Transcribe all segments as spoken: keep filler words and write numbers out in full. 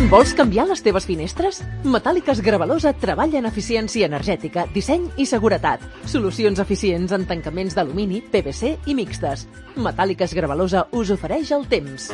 Vols canviar les teves finestres? Metàl·liques Gravalosa treballa en eficiència energètica, disseny i seguretat. Solucions eficients en tancaments d'alumini, P V C i mixtes. Metàl·liques Gravalosa us ofereix el temps.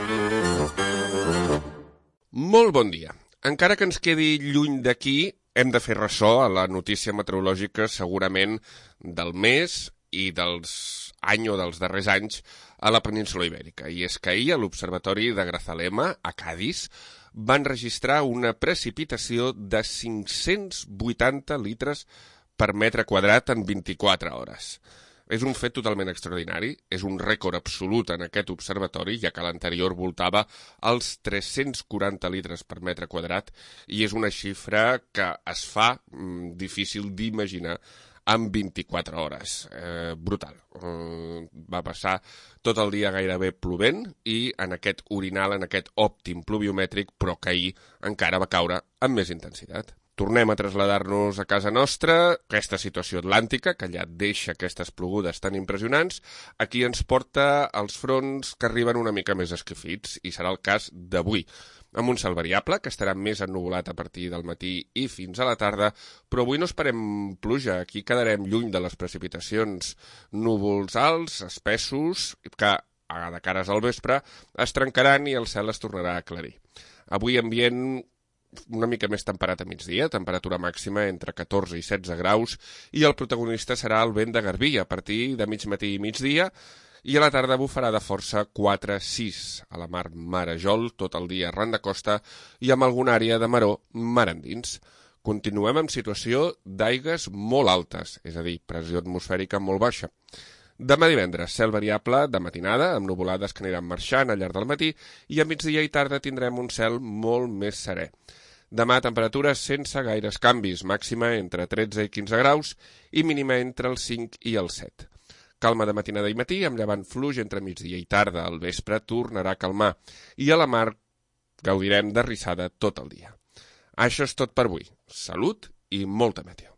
Molt bon dia. Encara que ens quedi lluny d'aquí, hem de fer ressò a la notícia meteorològica segurament del mes i dels any o dels darrers anys a la península Ibèrica. I és que ahir a l'Observatori de Grazalema, a Cadis, van registrar una precipitació de cinc-cents vuitanta litres per metre quadrat en vint-i-quatre hores. És un fet totalment extraordinari, és un rècord absolut en aquest observatori, ja que l'anterior voltava als tres-cents quaranta litres per metre quadrat, i és una xifra que es fa mm, difícil d'imaginar en vint-i-quatre hores. Eh, brutal. Eh, va passar tot el dia gairebé plovent i en aquest orinal, en aquest òptim pluviomètric, però que ahir encara va caure amb més intensitat. Tornem a traslladar-nos a casa nostra. Aquesta situació atlàntica, que ja deixa aquestes plogudes tan impressionants, aquí ens porta els fronts que arriben una mica més esquifits, i serà el cas d'avui, amb un cel variable, que estarà més ennuvolat a partir del matí i fins a la tarda, però avui no esperem pluja, aquí quedarem lluny de les precipitacions. Núvols alts, espessos, que de cares al vespre es trencaran i el cel es tornarà a aclarir. Avui ambient una mica més temperat a migdia, temperatura màxima entre catorze i setze graus, i el protagonista serà el vent de garbí a partir de mig matí i migdia, i a la tarda bufarà de força quatre a sis, a la mar Marajol, tot el dia arran de costa, i amb alguna àrea de maró mar endins. Continuem amb situació d'aigues molt altes, és a dir, pressió atmosfèrica molt baixa. Demà divendres, cel variable de matinada, amb nuvolades que aniran marxant al llarg del matí, i a migdia i tarda tindrem un cel molt més serè. Demà, temperatures sense gaires canvis, màxima entre tretze i quinze graus i mínima entre els cinc i els set. Calma de matinada i matí, amb llevant fluix entre migdia i tarda. Al vespre tornarà a calmar i a la mar gaudirem de rissada tot el dia. Això és tot per avui. Salut i molta meteo.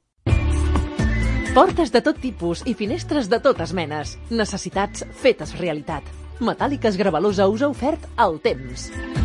Portes de tot tipus i finestres de totes menes. Necessitats fetes realitat. Metàl·liques Gravalosa us ha ofert el temps.